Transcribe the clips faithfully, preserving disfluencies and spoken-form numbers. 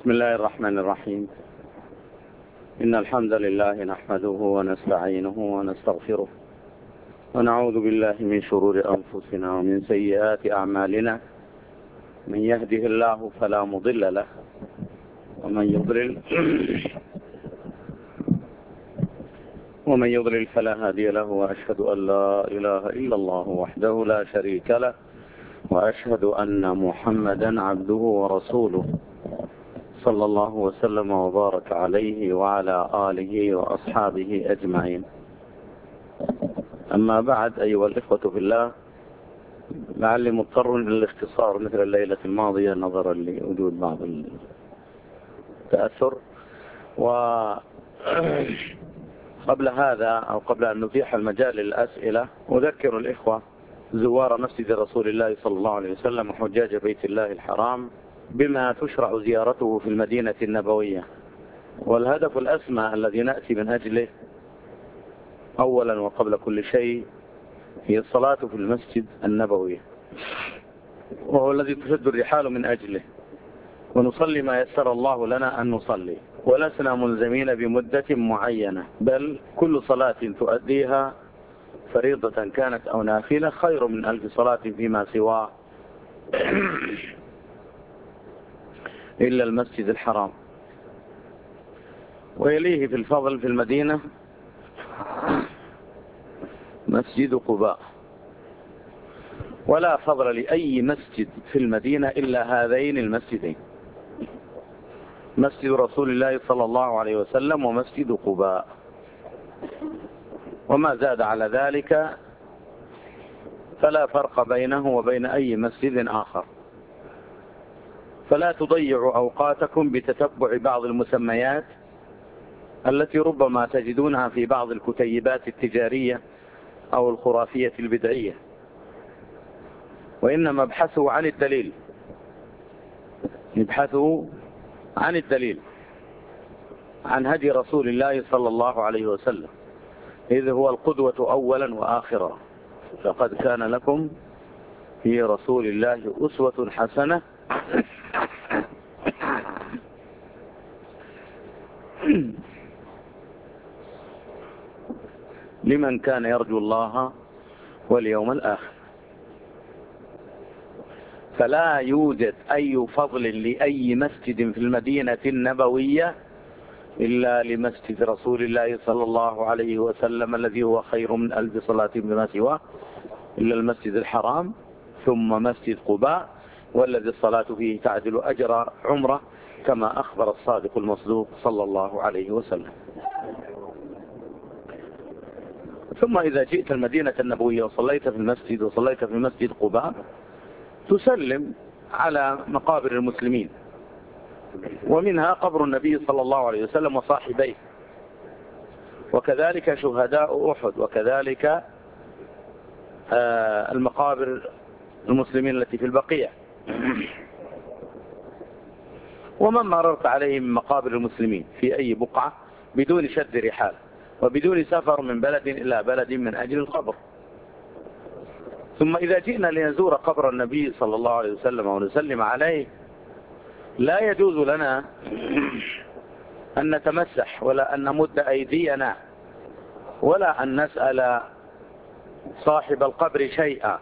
بسم الله الرحمن الرحيم. إن الحمد لله نحمده ونستعينه ونستغفره ونعوذ بالله من شرور أنفسنا ومن سيئات أعمالنا. من يهده الله فلا مضل له ومن يضلل ومن يضلل فلا هادي له، وأشهد أن لا إله إلا الله وحده لا شريك له، وأشهد أن محمدا عبده ورسوله صلى الله وسلم وبارك عليه وعلى آله وأصحابه أجمعين. أما بعد، أيها الإخوة في الله، لعلي مضطر للاختصار مثل الليلة الماضية نظرا لوجود بعض التأثر. وقبل هذا أو قبل أن نتيح المجال للأسئلة، أذكر الإخوة زوار مسجد رسول الله صلى الله عليه وسلم وحجاج بيت الله الحرام بما تشرع زيارته في المدينة النبوية. والهدف الأسمى الذي نأتي من أجله أولا وقبل كل شيء هي الصلاة في المسجد النبوي، وهو الذي تشد الرحال من أجله، ونصلي ما يسر الله لنا أن نصلي، ولسنا ملزمين بمدة معينة، بل كل صلاة تؤديها فريضة كانت أو نافلة خير من ألف صلاة فيما سواه إلا المسجد الحرام. ويليه في الفضل في المدينة مسجد قباء، ولا فضل لأي مسجد في المدينة إلا هذين المسجدين، مسجد رسول الله صلى الله عليه وسلم ومسجد قباء. وما زاد على ذلك فلا فرق بينه وبين أي مسجد آخر. فلا تضيعوا أوقاتكم بتتبع بعض المسميات التي ربما تجدونها في بعض الكتيبات التجارية أو الخرافية البدعية، وإنما ابحثوا عن الدليل، ابحثوا عن الدليل عن هدي رسول الله صلى الله عليه وسلم، إذ هو القدوة أولا وآخرا. فقد كان لكم في رسول الله أسوة حسنة لمن كان يرجو الله واليوم الآخر. فلا يوجد أي فضل لأي مسجد في المدينة النبوية إلا لمسجد رسول الله صلى الله عليه وسلم الذي هو خير من ألف صلاة بما سواه إلا المسجد الحرام، ثم مسجد قباء والذي الصلاة فيه تعدل أجر عمره كما أخبر الصادق المصدوق صلى الله عليه وسلم. ثم إذا جئت المدينة النبوية وصليت في المسجد وصليت في مسجد قباء، تسلم على مقابر المسلمين، ومنها قبر النبي صلى الله عليه وسلم وصاحبيه، وكذلك شهداء أحد، وكذلك المقابر المسلمين التي في البقيع، ومن مررت عليه من مقابر المسلمين في أي بقعة بدون شد رحال وبدون سفر من بلد إلى بلد من أجل القبر. ثم إذا جئنا لنزور قبر النبي صلى الله عليه وسلم ونسلم عليه، لا يجوز لنا أن نتمسح ولا أن نمد أيدينا ولا أن نسأل صاحب القبر شيئا.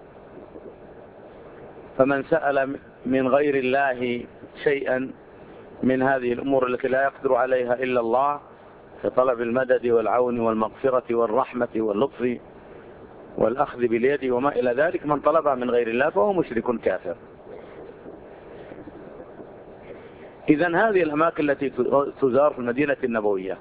فمن سأل من غير الله شيئا من هذه الأمور التي لا يقدر عليها إلا الله، كطلب المدد والعون والمغفرة والرحمة واللطف والأخذ باليد وما إلى ذلك، من طلبها من غير الله فهو مشرك كافر. إذن هذه الأماكن التي تزار في المدينة النبوية: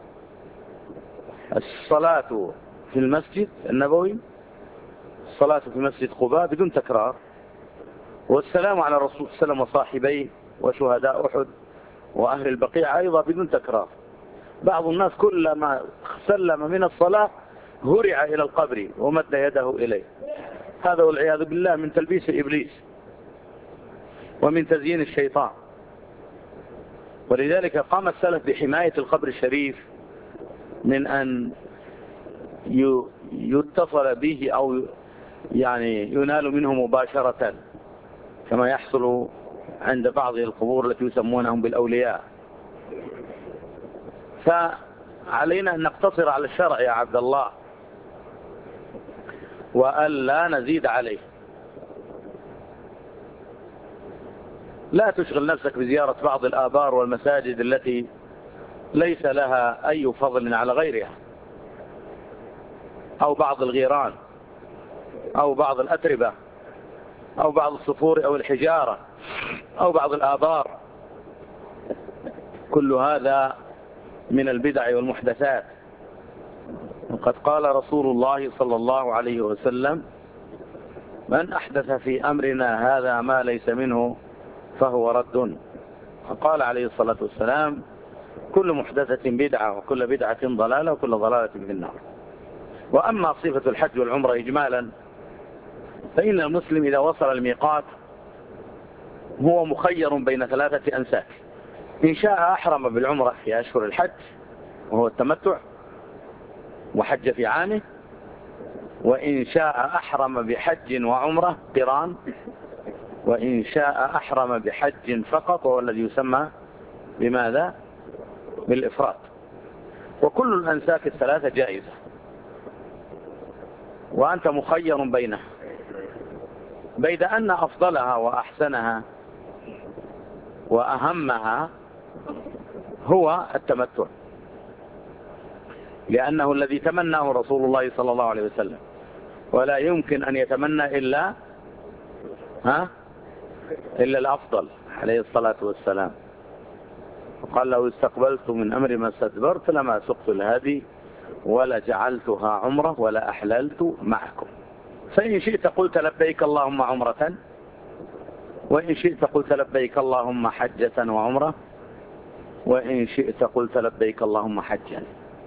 الصلاة في المسجد النبوي، الصلاة في مسجد قباء بدون تكرار، والسلام على الرسول صلى الله عليه وسلم وصاحبيه وشهداء أحد وأهل البقيع أيضا بدون تكرار. بعض الناس كلما سلم من الصلاة هرع إلى القبر ومد يده إليه، هذا والعياذ بالله من تلبيس إبليس ومن تزيين الشيطان. ولذلك قام السلف بحماية القبر الشريف من أن يتصل به أو يعني ينال منه مباشرة كما يحصل عند بعض القبور التي يسمونهم بالأولياء. فعلينا أن نقتصر على الشرع يا عبد الله، وألا نزيد عليه. لا تشغل نفسك بزيارة بعض الآبار والمساجد التي ليس لها أي فضل على غيرها، أو بعض الغيران، أو بعض الأتربة، أو بعض الصخور أو الحجارة، أو بعض الآبار. كل هذا من البدع والمحدثات. وقد قال رسول الله صلى الله عليه وسلم: من أحدث في أمرنا هذا ما ليس منه فهو رد. وقال عليه الصلاة والسلام: كل محدثة بدعة، وكل بدعة ضلالة، وكل ضلالة في النار. وأما صفة الحج والعمرة إجمالا، فإن المسلم إذا وصل الميقات هو مخير بين ثلاثة أنساك: إن شاء أحرم بالعمرة في أشهر الحج وهو التمتع وحج في عامه، وإن شاء أحرم بحج وعمرة قران، وإن شاء أحرم بحج فقط وهو الذي يسمى بماذا؟ بالإفراد. وكل الأنساك الثلاثة جائزة، وأنت مخير بينها، بيد أن أفضلها وأحسنها وأهمها هو التمتع، لأنه الذي تمناه رسول الله صلى الله عليه وسلم، ولا يمكن أن يتمنى إلا ها إلا الأفضل عليه الصلاة والسلام. وقال: لو استقبلت من أمر ما استدبرت لما سقت الهدي ولا جعلتها عمرة ولا أحللت معكم. فإن شئت قلت لبيك اللهم عمرة، وإن شئت قلت لبيك اللهم حجة وعمرة، وإن شئت قلت لبيك اللهم حجا.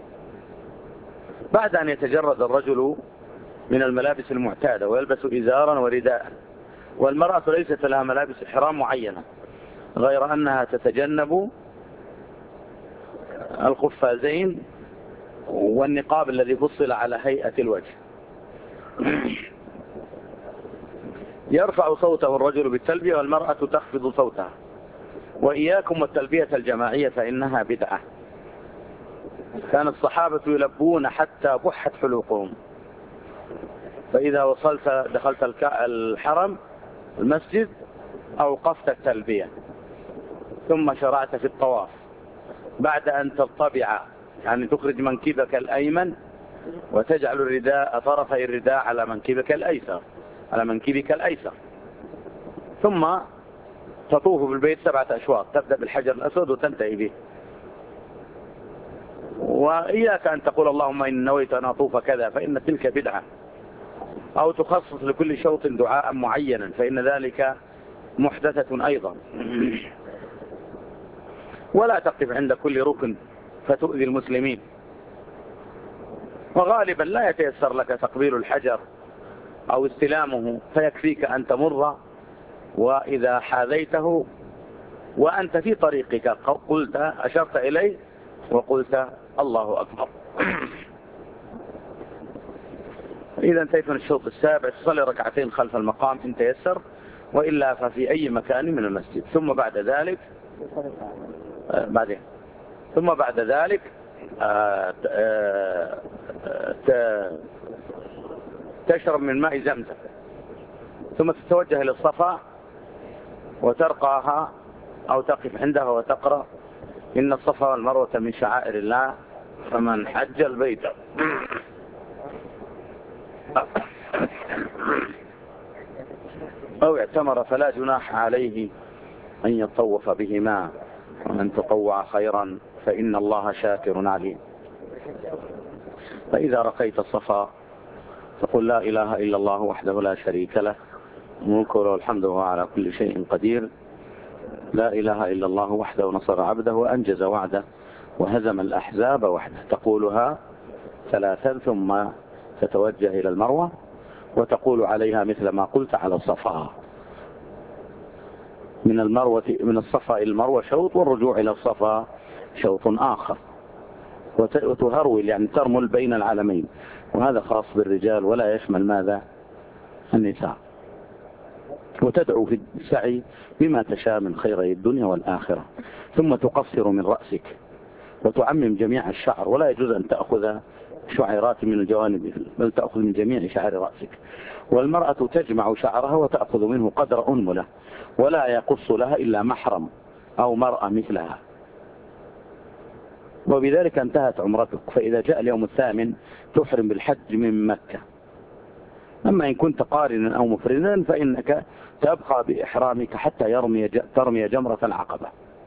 بعد أن يتجرد الرجل من الملابس المعتادة ويلبس إزارا ورداء، والمرأة ليست لها ملابس إحرام معينة غير أنها تتجنب القفازين والنقاب الذي فصل على هيئة الوجه. يرفع صوته الرجل بالتلبية والمرأة تخفض صوتها. وإياكم والتلبية الجماعية فإنها بدعة. كان الصحابة يلبون حتى بحت حلوقهم، فإذا وصلت دخلت الحرم المسجد أوقفت التلبية، ثم شرعت في الطواف بعد أن تطبع، يعني تخرج منكبك الأيمن وتجعل الرداء طرفي الرداء على منكبك الأيسر على منكبك الأيسر ثم تطوف بالبيت سبعة أشواط، تبدأ بالحجر الأسود وتنتهي به. وإياك أن تقول اللهم إن نويت أن أطوف كذا، فإن تلك بدعة، أو تخصص لكل شوط دعاء معينا، فإن ذلك محدثة أيضا. ولا تقف عند كل ركن فتؤذي المسلمين. وغالبا لا يتيسر لك تقبيل الحجر أو استلامه، فيكفيك أن تمر، وإذا حاذيته وأنت في طريقك قلت أشرت إليه وقلت الله أكبر. إذا انتهيت من الشوط السابع تصلي ركعتين خلف المقام إن تيسر، وإلا ففي أي مكان من المسجد. ثم بعد ذلك آه بعدين ثم بعد ذلك آه آه تشرب من ماء زمزم، ثم تتوجه إلى الصفا وترقاها أو تقف عندها وتقرأ: إن الصفا والمروة من شعائر الله فمن حج البيت أو اعتمر فلا جناح عليه أن يطوف بهما، ومن تطوع خيرا فإن الله شاكر عليم. فإذا رقيت الصفا فقل: لا إله إلا الله وحده لا شريك له، الملك وله الحمد وهو على كل شيء قدير. لا إله إلا الله وحده نصر عبده وأنجز وعده وهزم الأحزاب وحده. تقولها ثلاثا ثم تتوجه إلى المروة وتقول عليها مثل ما قلت على الصفا. من المروة من الصفا إلى المروة شوط، والرجوع إلى الصفا شوط آخر، وتهرول يعني ترمل بين العالمين، وهذا خاص بالرجال ولا يشمل ماذا؟ النساء. وتدعو في السعي بما تشاء من خيري الدنيا والآخرة. ثم تقصر من رأسك وتعمم جميع الشعر، ولا يجوز أن تأخذ شعيرات من الجوانب بل تأخذ من جميع شعر رأسك. والمرأة تجمع شعرها وتأخذ منه قدر أنملة، ولا يقص لها إلا محرم أو مرأة مثلها. وبذلك انتهت عمرتك. فإذا جاء اليوم الثامن تحرم بالحج من مكة. أما إن كنت قارنا أو مفردا فإنك تبقى بإحرامك حتى يرمي ترمي جمرة العقبة.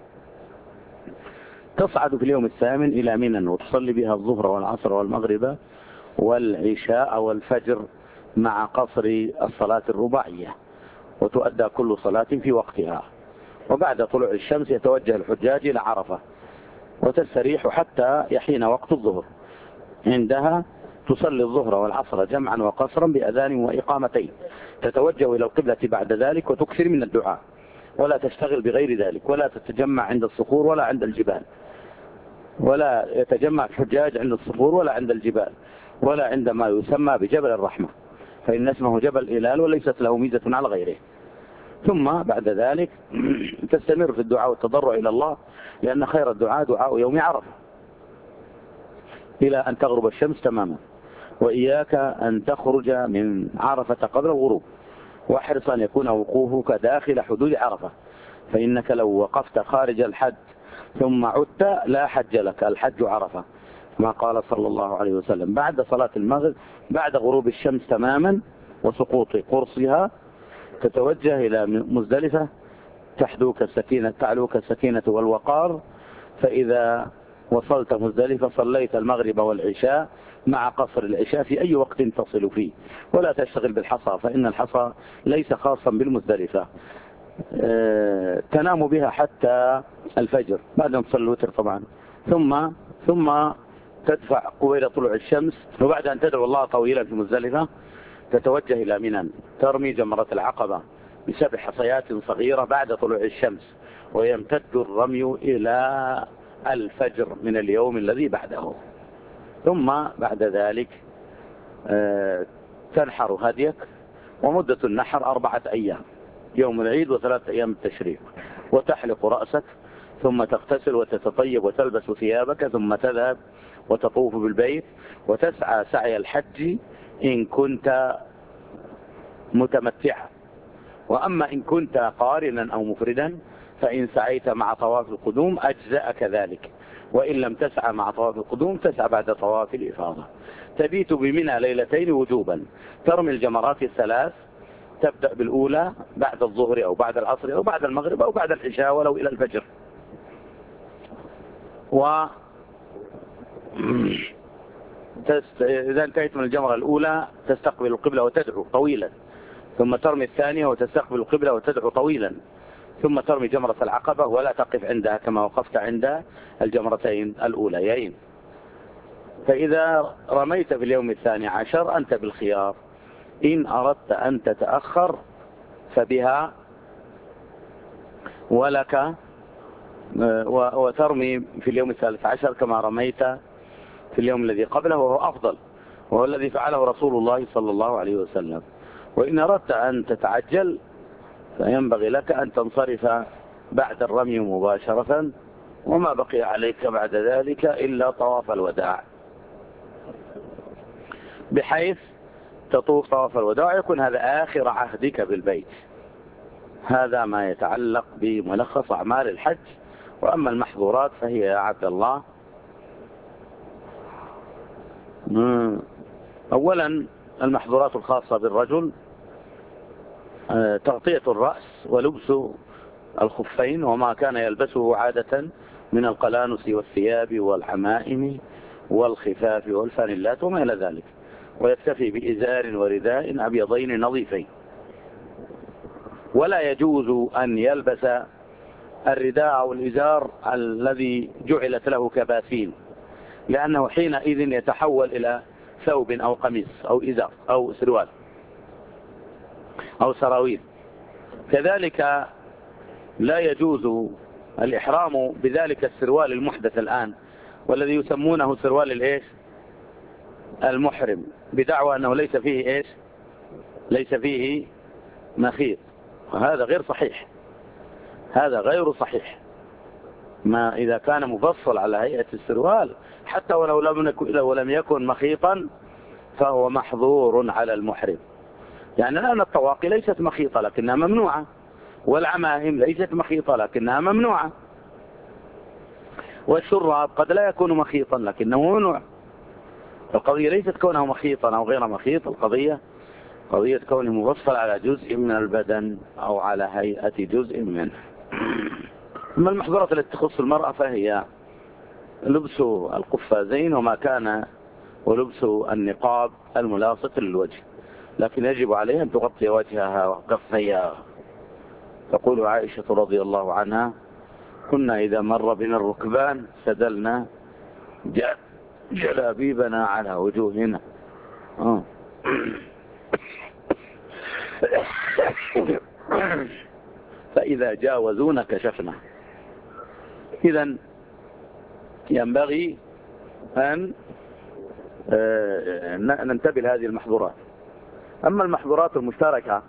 تصعد في اليوم الثامن إلى منى وتصلي بها الظهر والعصر والمغرب والعشاء والفجر مع قصر الصلاة الرباعية، وتؤدى كل صلاة في وقتها. وبعد طلوع الشمس يتوجه الحجاج إلى عرفة وتستريح حتى يحين وقت الظهر. عندها تصلي الظهر والعصر جمعا وقصرا بأذان وإقامتين. تتوجه إلى القبلة بعد ذلك وتكثر من الدعاء، ولا تشتغل بغير ذلك، ولا تتجمع عند الصخور ولا عند الجبال، ولا يتجمع الحجاج عند الصخور ولا عند الجبال، ولا عند ما يسمى بجبل الرحمة، فإن اسمه جبل إلال وليست له ميزة على غيره. ثم بعد ذلك تستمر في الدعاء والتضرع إلى الله، لأن خير الدعاء دعاء يوم عرفة إلى أن تغرب الشمس تماما. وإياك أن تخرج من عرفة قبل الغروب، واحرص أن يكون وقوفك داخل حدود عرفة، فإنك لو وقفت خارج الحد ثم عدت لا حج لك، الحج عرفة، ما قال صلى الله عليه وسلم. بعد صلاة المغرب بعد غروب الشمس تماما وسقوط قرصها تتوجه إلى مزدلفة، تحدوك السكينة تعلوك السكينة والوقار. فإذا وصلت مزدلفة صليت المغرب والعشاء مع قصر العشاء في أي وقت تصل فيه، ولا تشتغل بالحصى، فإن الحصى ليس خاصا بالمزدلفة. أه تنام بها حتى الفجر بعد أن تصلي الوتر طبعا، ثم ثم تدفع قبيل طلوع الشمس. وبعد أن تدعو الله طويلا في مزدلفة تتوجه إلى منى، ترمي جمرة العقبة بسبع حصيات صغيرة بعد طلوع الشمس، ويمتد الرمي إلى الفجر من اليوم الذي بعده. ثم بعد ذلك تنحر هديك، ومدة النحر أربعة أيام، يوم العيد وثلاثة أيام التشريق. وتحلق رأسك ثم تغتسل وتتطيب وتلبس ثيابك، ثم تذهب وتطوف بالبيت وتسعى سعي الحج إن كنت متمتعا. وأما إن كنت قارنا أو مفردا فإن سعيت مع طواف القدوم أجزأك ذلك، وإن لم تسعى مع طواف القدوم تسعى بعد طواف الإفاضة. تبيت بمنى ليلتين وجوبا، ترمي الجمرات الثلاث، تبدأ بالأولى بعد الظهر أو بعد العصر أو بعد المغرب أو بعد العشاء ولو إلى الفجر. و إذا انتهيت من الجمرة الأولى تستقبل القبلة وتدعو طويلا، ثم ترمي الثانية وتستقبل القبلة وتدعو طويلا، ثم ترمي جمرة العقبة ولا تقف عندها كما وقفت عند الجمرتين الأوليين. فإذا رميت في اليوم الثاني عشر أنت بالخيار، إن أردت أن تتأخر فبها، ولك وترمي في اليوم الثالث عشر كما رميت في اليوم الذي قبله، وهو أفضل، وهو الذي فعله رسول الله صلى الله عليه وسلم. وإن أردت أن تتعجل فينبغي لك أن تنصرف بعد الرمي مباشرة، وما بقي عليك بعد ذلك إلا طواف الوداع، بحيث تطوف طواف الوداع يكون هذا آخر عهدك بالبيت. هذا ما يتعلق بملخص أعمال الحج. وأما المحظورات فهي يا عبد الله: أولا المحظورات الخاصة بالرجل تغطية الرأس ولبس الخفين وما كان يلبسه عادة من القلانس والثياب والحمائم والخفاف والفانلات وما إلى ذلك، ويكتفي بإزار ورداء أبيضين نظيفين. ولا يجوز أن يلبس الرداء أو الإزار الذي جعلت له كباسين، لأنه حينئذ يتحول إلى ثوب أو قميص أو إزار أو سروال أو سراويل. كذلك لا يجوز الإحرام بذلك السروال المحدث الآن، والذي يسمونه سروال الإيش المحرم، بدعوى أنه ليس فيه إيش ليس فيه مخيط. وهذا غير صحيح، هذا غير صحيح. ما إذا كان مفصل على هيئة السروال حتى ولو لم يكن, ولم يكن مخيطا فهو محظور على المحرم. يعني الآن الطواقي ليست مخيطة لكنها ممنوعة، والعمائم ليست مخيطة لكنها ممنوعة، والشراب قد لا يكون مخيطا لكنه ممنوع. القضية ليست كونه مخيطا أو غير مخيط، القضية قضية كونه مفصل على جزء من البدن أو على هيئة جزء منه. أما المحظورات التي تخص المرأة فهي لبس القفازين وما كان، ولبس النقاب الملاصق للوجه، لكن يجب عليها أن تغطي وجهها وكفيها. تقول عائشة رضي الله عنها: كنا إذا مر بنا الركبان سدلنا جلابيبنا على وجوهنا. آه. فإذا جاوزونا كشفنا. إذن ينبغي أن ننتبه لهذه المحظورات. أما المحظورات المشتركة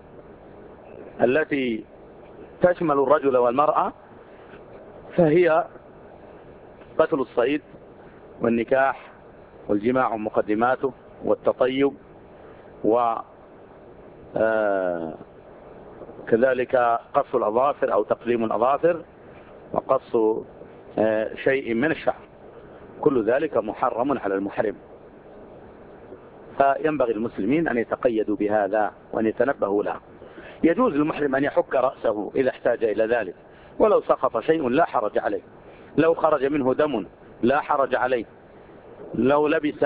التي تشمل الرجل والمرأة فهي قتل الصيد والنكاح والجماع ومقدماته والتطيب، وكذلك قص الأظافر أو تقليم الأظافر وقص شيء من الشعر، كل ذلك محرم على المحرم. فينبغي المسلمين أن يتقيدوا بهذا وأن يتنبهوا له. يجوز للمحرم أن يحك رأسه إذا احتاج إلى ذلك، ولو سقط شيء لا حرج عليه، لو خرج منه دم لا حرج عليه، لو لبس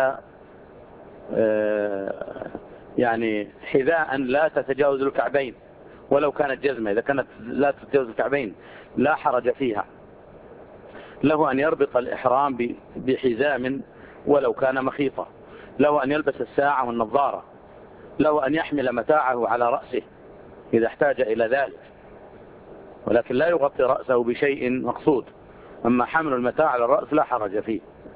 يعني حذاء لا تتجاوز الكعبين ولو كانت جزمة، إذا كانت لا تتجاوز الكعبين لا حرج فيها، له أن يربط الإحرام بحزام ولو كان مخيطا، له أن يلبس الساعة والنظارة، له أن يحمل متاعه على رأسه إذا احتاج إلى ذلك، ولكن لا يغطي رأسه بشيء مقصود. أما حمل المتاع على الرأس لا حرج فيه.